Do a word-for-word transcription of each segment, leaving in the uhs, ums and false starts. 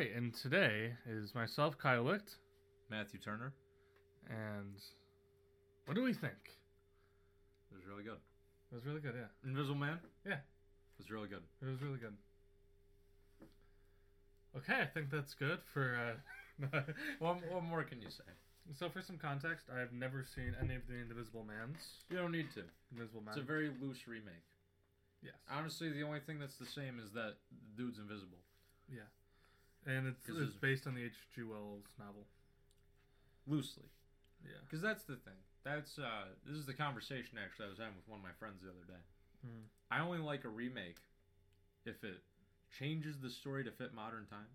right, and today is myself, Kyle Licht, Matthew Turner. and what do we think? It was really good. It was really good, yeah. Invisible Man? Yeah. It was really good. It was really good. Okay, I think that's good for... Uh, What, what more can you say? so for some context, I've never seen any of the Invisible Mans. You don't need to. Invisible Man. It's a very loose remake. Yes. Honestly, the only thing that's the same is that the dude's invisible. Yeah. And it's, 'Cause it's his- based on the H G. Wells novel. Loosely. Yeah. Because that's the thing. That's, uh, this is the conversation actually I was having with one of my friends the other day. Hmm. I only like a remake if it changes the story to fit modern times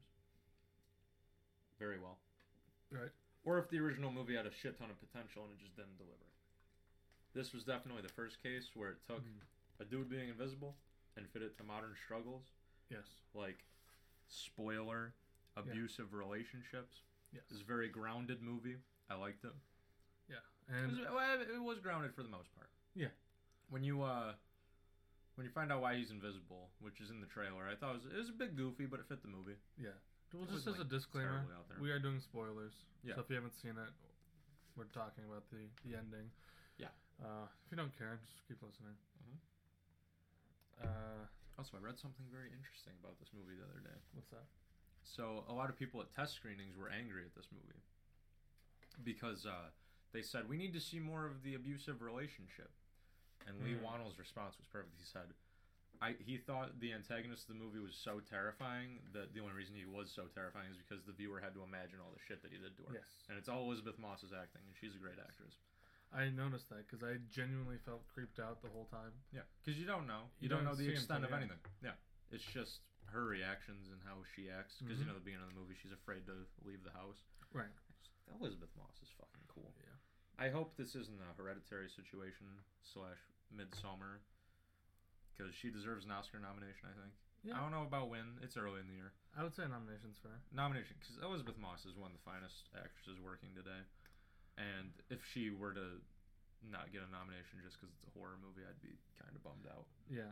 very well. Right. Or if the original movie had a shit ton of potential and it just didn't deliver. This was definitely the first case where it took Mm. a dude being invisible and fit it to modern struggles, Yes. like spoiler, abusive relationships. Yes. It's a very grounded movie. I liked it. Yeah. It And was, well, it was grounded for the most part. Yeah. When you uh, when you find out why he's invisible, which is in the trailer, I thought it was, it was a bit goofy, but it fit the movie. yeah. Well, It just wasn't, as a like, disclaimer, terribly out there. we are doing spoilers. Yeah. So if you haven't seen it, we're talking about the, the ending. Yeah. Uh, if you don't care, just keep listening. Mhm. Uh, Also, I read something very interesting about this movie the other day. what's that? So a lot of people at test screenings were angry at this movie because uh, they said we need to see more of the abusive relationship, and Lee Hmm. Wannell's response was perfect. He said, "I he thought the antagonist of the movie was so terrifying that the only reason he was so terrifying is because the viewer had to imagine all the shit that he did to her, Yes. and it's all Elizabeth Moss's acting, and she's a great actress. I noticed that because I genuinely felt creeped out the whole time. Yeah, because you don't know, you, You don't, don't know the see extent until of the end. anything. Yeah, it's just her reactions and how she acts. Because Mhm. you know, the beginning of the movie, she's afraid to leave the house. Right. Elizabeth Moss is fucking cool. Yeah. I hope this isn't a Hereditary situation slash Midsummer, because she deserves an Oscar nomination. I think. Yeah. I don't know about when. It's early in the year. I would say nominations for her. Nomination, because Elizabeth Moss is one of the finest actresses working today, and if she were to not get a nomination just because it's a horror movie, I'd be kind of bummed out. Yeah.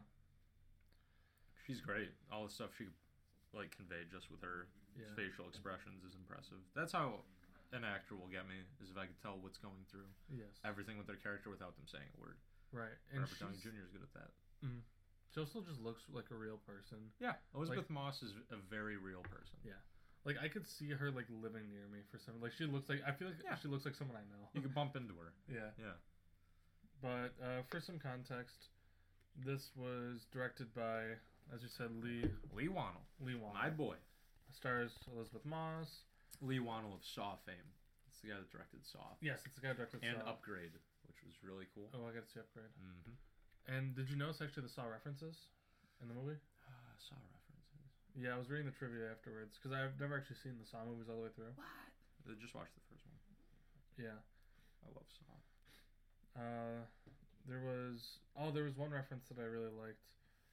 She's great. All the stuff she like conveyed just with her Yeah. facial expressions is impressive. That's how an actor will get me, is if I could tell what's going through Yes. everything with their character without them saying a word. Right. And Robert Downey she's, Junior is good at that. mm, she also just looks like a real person. Yeah, Elizabeth Like- Moss is a very real person. Yeah. Like I could see her like living near me for some. Like she looks like I feel like Yeah. she looks like someone I know. You could bump into her. Yeah. Yeah. But uh, for some context, this was directed by, as you said, Lee Lee Wannell, Lee Wannell. my boy. Stars Elizabeth Moss. Lee Wannell of Saw fame. It's the guy that directed Saw. Yes, it's the guy who directed And Saw. Upgrade, which was really cool. Oh, I got to see Upgrade. Mm-hmm. And did you notice actually the Saw references in the movie? Uh, Saw references. Yeah, I was reading the trivia afterwards because I've never actually seen the Saw movies all the way through. What? I just watched the first one. Yeah. I love Saw. Uh, there was oh, there was one reference that I really liked.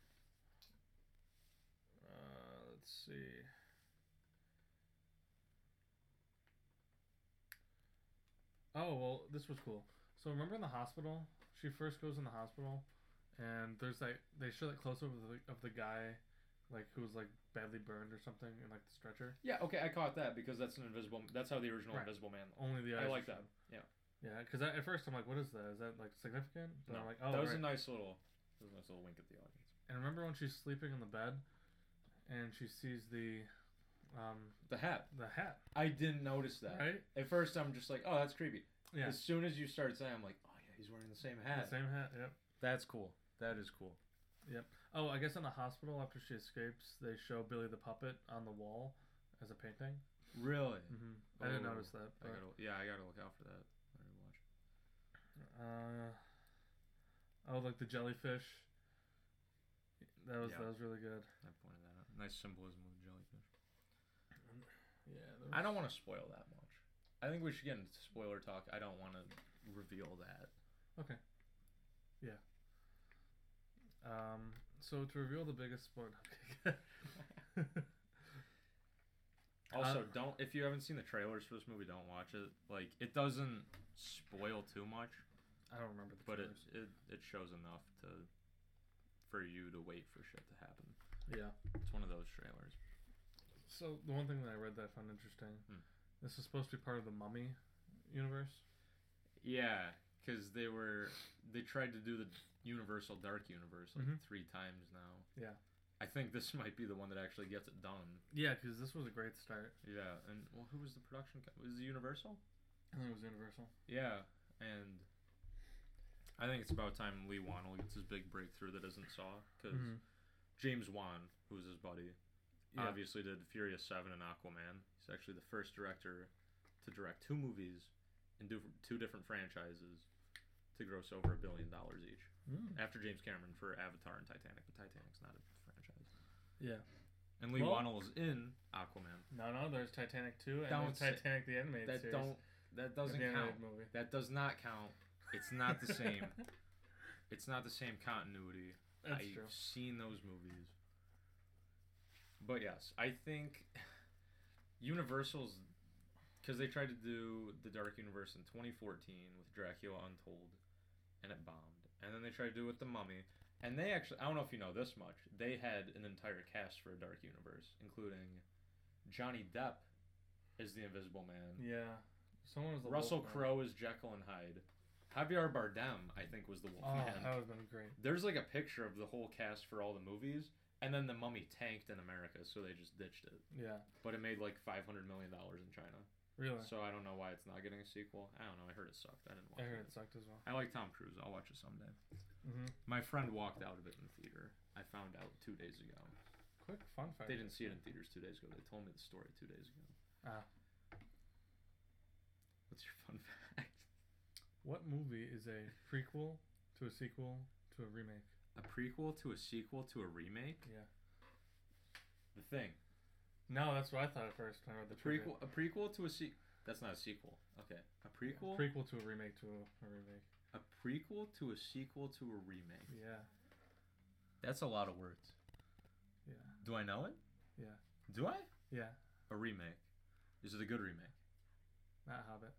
Uh, let's see. Oh well, this was cool. So remember in the hospital, she first goes in the hospital, and there's like they show that close up of the, of the guy, like who was like badly burned or something in like the stretcher. Yeah, okay, I caught that because that's an invisible. That's how the original Right. Invisible Man. Only the eyes I are like shown. that. Yeah, Yeah, because at first I'm like, what is that? Is that like significant? But no, I'm like, oh, that was right. a nice little, that was a nice little wink at the audience. And remember when she's sleeping in the bed, and she sees the, um, The hat. the hat, I didn't notice that. right? At first, I'm just like, oh, that's creepy. Yeah, As soon as you started saying, I'm like, oh yeah, he's wearing the same hat. the same hat. Yep. That's cool. That is cool. Oh, I guess in the hospital after she escapes, they show Billy the puppet on the wall as a painting. Really? Mm-hmm. I didn't Oh, notice that. I But, gotta, yeah, I gotta look out for that. I gotta watch. uh, oh, like the jellyfish. That was Yeah. that was really good. I pointed that out. Nice symbolism with jellyfish. Yeah. there I was- don't want to spoil that much. I think we should get into spoiler talk. I don't want to reveal that. Okay. Yeah. Um. So to reveal the biggest spoiler. Also, Uh, don't if you haven't seen the trailers for this movie, don't watch it. Like, it doesn't spoil too much, I don't remember the but it, trailers. it it shows enough to for you to wait for shit to happen. Yeah. It's one of those trailers. So the one thing that I read that I found interesting, Hmm. this is supposed to be part of the Mummy universe. Yeah, because they were they tried to do the Universal Dark Universe like Mhm. three times now. Yeah. I think this might be the one that actually gets it done. Yeah, because this was a great start. Yeah, and well, who was the production? Co- was it Universal? I think it was Universal. Yeah, and I think it's about time Lee Wannell gets his big breakthrough that isn't Saw, because Mhm. James Wan, who was his buddy, Yeah. obviously did Furious Seven and Aquaman. He's actually the first director to direct two movies in do- two different franchises to gross over a billion dollars each. Mm. After James Cameron for Avatar and Titanic, but Titanic's not a franchise. Yeah. And Lee Well- Wannell is in Aquaman. No, no, there's Titanic two and Don't there's say- Titanic the animated That series. don't that doesn't the animated count. movie. That does not count. It's not the same. It's not the same continuity. That's I've true. seen those movies. But yes, I think Universal's because they tried to do the Dark Universe in twenty fourteen with Dracula Untold, and it bombed. And then they tried to do it with the Mummy, and they actually I don't know if you know this much. They had an entire cast for a Dark Universe, including Johnny Depp as the Invisible Man. Yeah. Someone was the Russell Wolfman. Crowe as Jekyll and Hyde. Javier Bardem, I think, was the Oh, Wolfman. that would have been great. There's like a picture of the whole cast for all the movies, and then the Mummy tanked in America, so they just ditched it. Yeah. But it made like five hundred million dollars in China. Really? So I don't know why it's not getting a sequel. I don't know. I heard it sucked. I didn't watch I heard it. it sucked as well. I like Tom Cruise. I'll watch it someday. Mm-hmm. My friend walked out of it in the theater. I found out two days ago. Quick fun fact. They didn't see it in theaters two days ago. They told me the story two days ago. Ah. What's your fun fact? What movie is a prequel to a sequel to a remake? A prequel to a sequel to a remake? Yeah. The Thing. No, that's what I thought at first when I read the A trivia. prequel. A prequel to a se- That's not a sequel. Okay. A prequel. Prequel to a remake to a, a remake. A prequel to a sequel to a remake. Yeah. That's a lot of words. Yeah. Do I know it? Yeah. Do I? Yeah. A remake. Is it a good remake? Not Hobbit.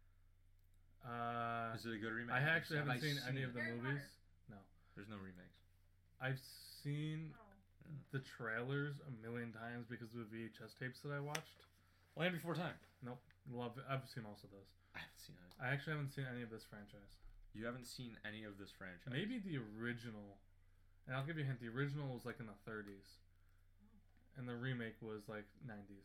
Uh, Is it a good remake? I actually Have haven't I seen any of the Harry movies. Potter. There's no remakes. I've seen Oh. the trailers a million times because of the V H S tapes that I watched. Land Before Time. Love it. I've seen most of those. I haven't seen it. I actually haven't seen any of this franchise. You haven't seen any of this franchise? Maybe the original. And I'll give you a hint. The original was like in the thirties. And the remake was like nineties.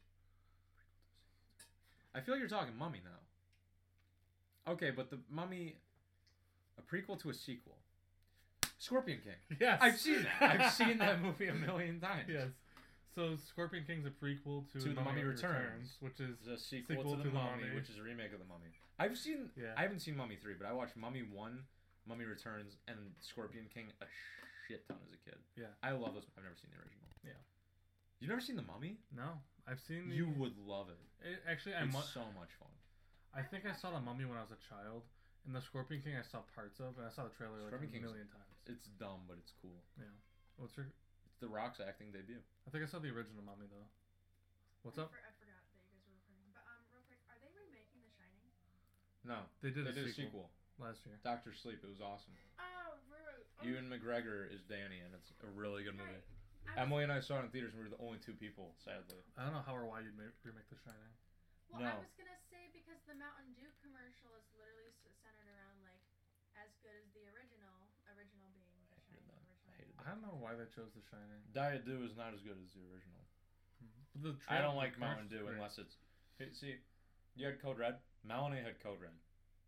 I feel like you're talking Mummy now. Okay, but the Mummy, a prequel to a sequel. Scorpion King. Yes! I've seen that. I've seen that movie a million times. Yes. So Scorpion King's a prequel to, To The Mummy Returns. which is It's a sequel, Sequel to, the, to The Mummy, Mummy. which is a remake of the Mummy. I've seen. yeah. I haven't seen Mummy three, but I watched Mummy one, Mummy Returns, and Scorpion King a shit ton as a kid. Yeah. I love those. I've never seen the original. Yeah. You've never seen the Mummy? No, I've seen the. You would love it. It, actually, I It's mu- so much fun. I think I saw the Mummy when I was a child, and the Scorpion King I saw parts of, and I saw the trailer like Scorpion a King's- million times. It's dumb, but it's cool. What's your? It's The Rock's acting debut. I think I saw the original Mummy though. What's I up? For, I forgot that you guys were recording. But um, real quick, are they remaking The Shining? No, They did, they a, did sequel a sequel. last year. Doctor Sleep. It was awesome. Oh, right. Oh, Ewan McGregor is Danny, and it's a really good movie. right. I was- Emily and I saw it in theaters, and we were the only two people, sadly. I don't know how or why you'd make, remake The Shining. Well, I No. was gonna say because the Mountain Dew commercial is literally s- centered around like as good as the original. Original being The I hated Shining. that. Original. I hated I don't know why they chose The Shining. Diet Dew is not as good as the original. But the I trail- don't the like Mountain commercial's Dew great. unless it's. Hey, see, you had Code Red. Melanie had Code Red.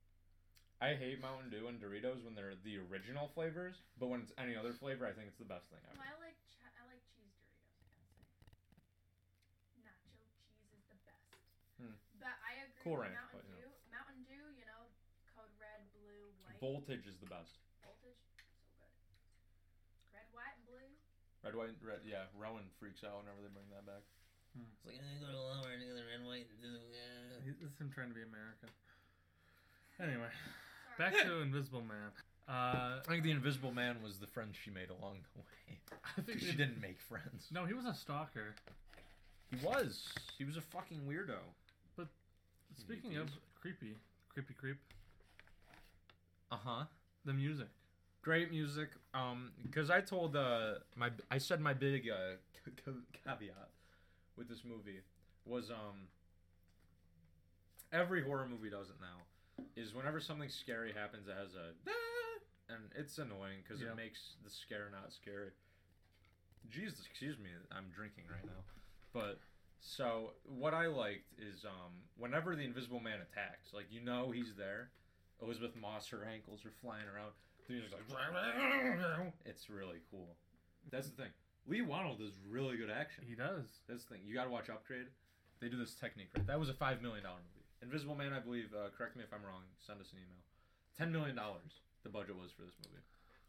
I hate Mountain Dew and Doritos when they're the original flavors, but when it's any other flavor, I think it's the best thing ever. Well, I like ch- I like cheese Doritos. I gotta say, nacho cheese is the best. Hmm. But I agree. Cool with Ranch, Mountain but, you Dew. Mountain Dew, you know, code red, blue, white. Voltage is the best. Voltage, so good. Red, white, and blue. Red, white, and red. Yeah, Rowan freaks out whenever they bring that back. Hmm. It's like, I go to lower and the red, white, and blue. Yeah. He- This is him trying to be American. Anyway, Sorry. back to Invisible Man. Uh, I think the Invisible Man was the friend she made along the way. I think She they- didn't make friends. No, he was a stalker. He was. He was a fucking weirdo. Speaking of creepy, creepy creep, Uh huh. the music. Great music. Um, because I told uh my I said my big uh c- c- caveat with this movie was um. Every horror movie does it now. Is whenever something scary happens, it has a ah, and it's annoying because Yeah. it makes the scare not scary. Jesus, excuse me, I'm drinking right now. But so what I liked is um whenever the Invisible Man attacks, like you know he's there. Elizabeth Moss, her ankles are flying around. He's just like, it's really cool. That's the thing. Lee Wannell does really good action. He does. That's the thing. You gotta watch Upgrade. They do this technique right. That was a five million dollar movie. Invisible Man, I believe. Uh, correct me if I'm wrong. Send us an email. Ten million dollars. The budget was for this movie.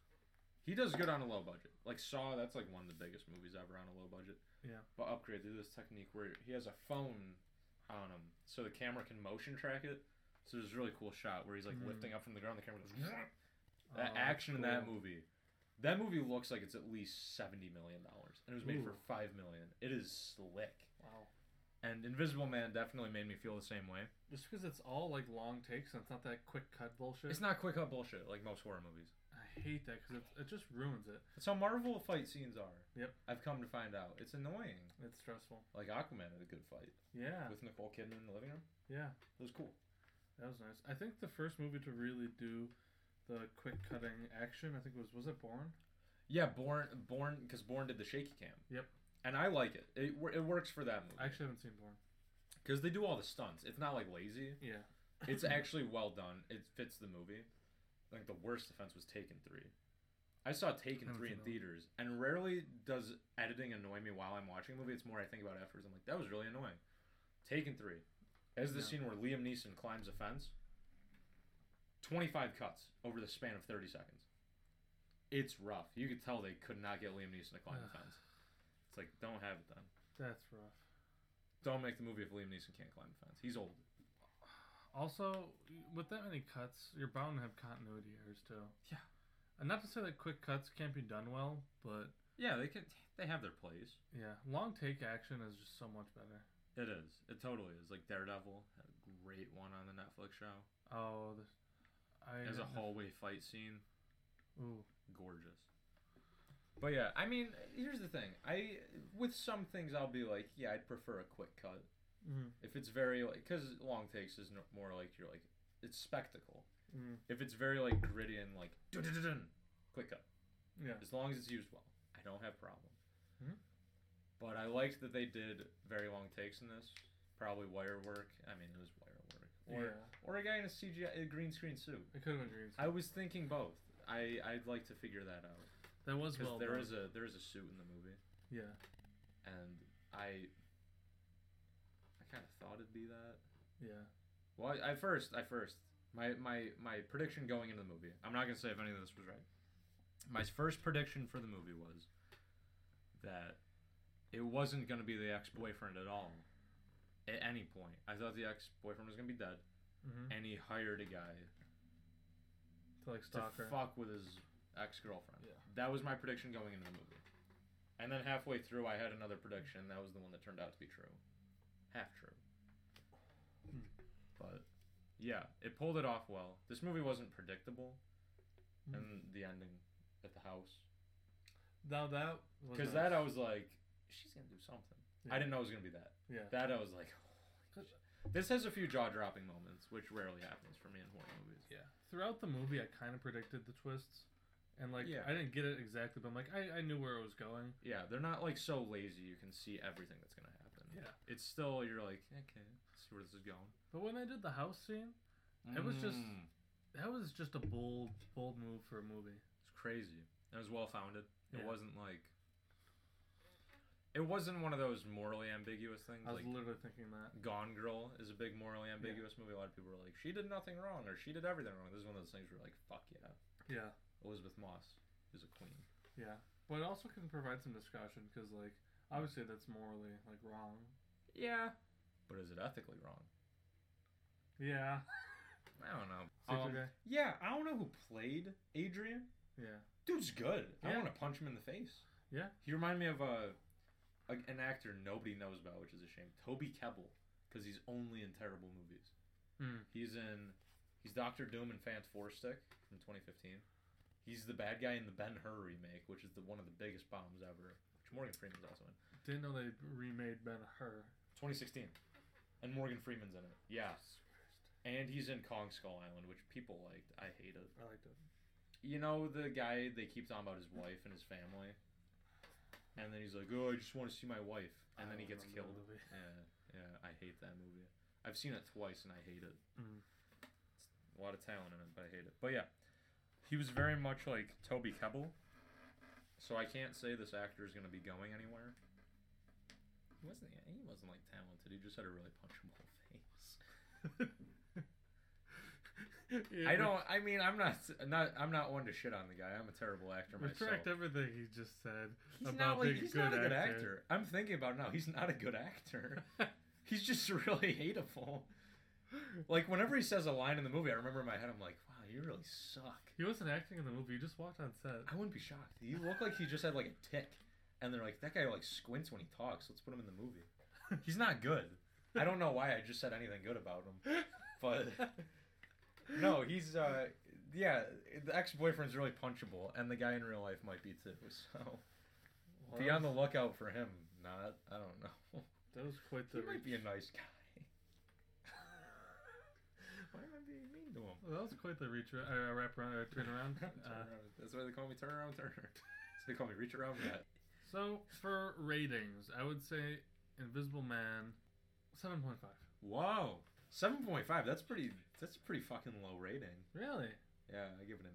He does good on a low budget. Like Saw, that's like one of the biggest movies ever on a low budget. Yeah. But Upgrade, they do this technique where he has a phone on him, so the camera can motion track it. So there's a really cool shot where he's like Mm. lifting up from the ground. The camera goes. Oh, That action in that cool. movie, that movie looks like it's at least seventy million dollars, and it was made for Ooh. five million. It is slick, Wow. and Invisible Man definitely made me feel the same way. Just because it's all like long takes and it's not that quick cut bullshit. It's not quick up bullshit like most horror movies. I hate that because it, it just ruins it. That's how Marvel fight scenes are. Yep. I've come to find out it's annoying. It's stressful. Like Aquaman had a good fight Yeah. with Nicole Kidman in the living room. Yeah. It was cool. That was nice. I think the first movie to really do the quick cutting action, I think was was it Bourne? Yeah, Bourne, Bourne, because Bourne did the shaky cam. Yep. And I like it. It wor- it works for that movie. I actually haven't seen Bourne. Because they do all the stunts. It's not like lazy. Yeah. It's actually well done. It fits the movie. Like the worst offense was Taken three. I saw Taken Haven't three in seen that. theaters, and rarely does editing annoy me while I'm watching a movie. It's more I think about it afterwards. I'm like, that was really annoying. Taken three. As the Yeah. scene where Liam Neeson climbs a fence. twenty-five cuts over the span of thirty seconds. It's rough. You could tell they could not get Liam Neeson to climb the fence. It's like, don't have it done. That's rough. Don't make the movie if Liam Neeson can't climb the fence. He's old. Also, with that many cuts, you're bound to have continuity errors too. Yeah. And not to say that quick cuts can't be done well, but Yeah, they can. They have their place. yeah, long take action is just so much better. It is. It totally is. Like Daredevil had a great one on the Netflix show. Oh, this, I As a haven't- hallway fight scene, Ooh. gorgeous. But yeah, I mean, here's the thing. I with some things I'll be like, yeah, I'd prefer a quick cut. Mm. If it's very like, because long takes is no, more like you're like it's spectacle. Mm. If it's very like gritty and like dun-dun-dun-dun, quick cut. Yeah. As long as it's used well, I don't have problem. Mhm. But I liked that they did very long takes in this. Probably wire work. I mean, it was wire work. Or Yeah. or a guy in a C G I a green screen suit. It could have been green. I was thinking both. I I'd like to figure that out That was because well there done. is a there is a suit in the movie, Yeah. and I I kind of thought it'd be that. Yeah. Well, I, I first I first my my my prediction going into the movie. I'm not gonna say if any of this was right. My first prediction for the movie was that it wasn't gonna be the ex-boyfriend at all. At any point, I thought the ex-boyfriend was gonna be dead, Mm-hmm. and he hired a guy To like to stalk her. fuck with his ex-girlfriend. Yeah. That was my prediction going into the movie. And then halfway through, I had another prediction. That was the one that turned out to be true. Half true. Hmm. But, yeah, it pulled it off well. This movie wasn't predictable. Hmm. And the ending at the house. Now that was Because nice. that I was like, she's going to do something. Yeah. I didn't know it was going to be that. Yeah. That I was like, holy shit. This has a few jaw-dropping moments, which rarely happens for me in horror movies. Yeah. Throughout the movie, I kind of predicted the twists, and like Yeah. I didn't get it exactly, but I'm like I, I knew where it was going. Yeah, they're not like so lazy you can see everything that's going to happen. Yeah. It's still, you're like, okay, let's see where this is going. But when I did the house scene, It was just- Mm, that was just a bold, bold move for a movie. it's crazy. It was well founded. It Yeah. wasn't like. It wasn't one of those morally ambiguous things. I was Like literally thinking that. Gone Girl is a big morally ambiguous movie. A lot of people were like, she did nothing wrong or she did everything wrong. This is one of those things where like, fuck yeah, Yeah. Elizabeth Moss is a queen. Yeah. But it also can provide some discussion because like obviously that's morally like wrong. Yeah, but is it ethically wrong? Yeah. I don't know. Super Um, guy. yeah, I don't know who played Adrian. Yeah. Dude's good. I Yeah. want to punch him in the face. Yeah. He reminded me of a, a an actor nobody knows about, which is a shame. Toby Kebbell, because he's only in terrible movies. Hmm. He's in, he's Doctor Doom in Fant Four Stick from twenty fifteen. He's the bad guy in the Ben Hur remake, which is the one of the biggest bombs ever. Which Morgan Freeman's also in. didn't know they remade Ben-Hur. twenty sixteen. And Morgan Freeman's in it. Yeah. And he's in Kong Skull Island, which people liked. I hate it. I liked it. You know the guy they keep talking about his wife and his family? And then he's like, oh, I just want to see my wife. And I then he don't gets remember killed. the movie. Yeah, yeah, I hate that movie. I've seen it twice and I hate it. Mm. It's a lot of talent in it, but I hate it. But yeah, he was very much like Toby Kebbell. So I can't say this actor is going to be going anywhere. He wasn't, he wasn't like talented. He just had a really punchable face. Yeah, I don't. I mean, I'm not. Not. I'm not one to shit on the guy. I'm a terrible actor myself. Retract everything he just said He's about not like, being he's a good not a good actor. actor. I'm thinking about it now. He's not a good actor. He's just really hateable. Like whenever he says a line in the movie, I remember in my head, I'm like, wow, you really suck. He wasn't acting in the movie. He just walked on set. I wouldn't be shocked. He looked like he just had like a tick, and they're like, that guy like squints when he talks. Let's put him in the movie. He's not good. I don't know why I just said anything good about him, but no, he's uh, yeah, the ex-boyfriend's really punchable, and the guy in real life might be too. So Well, be on the lookout for him. Not, I don't know. That was quite He the. might be a nice guy. Why am I being mean to him? Well, that was quite the reach, uh, wrap around, or turn around. Turn Uh, around. That's why they call me turn around, turn around. So they call me reach around that. so for ratings, I would say Invisible Man, seven point five. Whoa, seven point five. That's pretty. That's a pretty fucking low rating. Really? Yeah, I give it an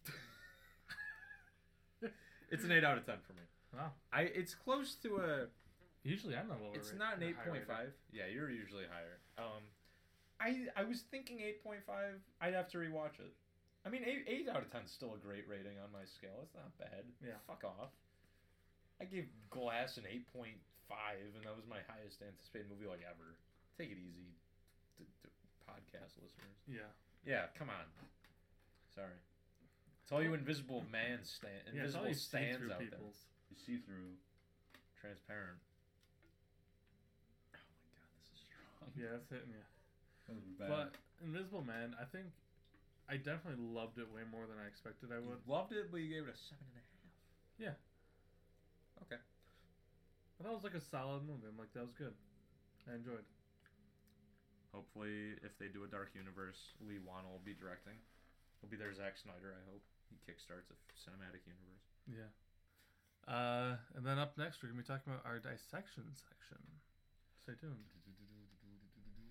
eight. It's an eight out of ten for me. Wow. I. It's close to a. Usually I'm not lower. It's rate- not an a eight high point five. Yeah, you're usually higher. Um, I I was thinking eight point five. I'd have to rewatch it. I mean, eight eight out of ten is still a great rating on my scale. It's not bad. Yeah. Fuck off. I gave Glass an eight point five, and that was my highest anticipated movie like ever. Take it easy, d- d- podcast listeners. Yeah. Yeah, come on. Sorry. It's all you invisible man stand, Yeah, it's all invisible you stands see-through out peoples. there. You see through, transparent. Oh my god, this is strong. Yeah, that's hitting you. That was bad. But Invisible Man, I think I definitely loved it way more than I expected I would. You loved it, but you gave it a seven and a half. Yeah. Okay. I thought it was like a solid movie. I'm like, that was good. I enjoyed. Hopefully, if they do a Dark Universe, Lee Wannell will be directing. He'll be there, Zack Snyder. I hope he kickstarts a cinematic universe. Yeah. Uh, and then up next, we're gonna be talking about our dissection section. Stay tuned.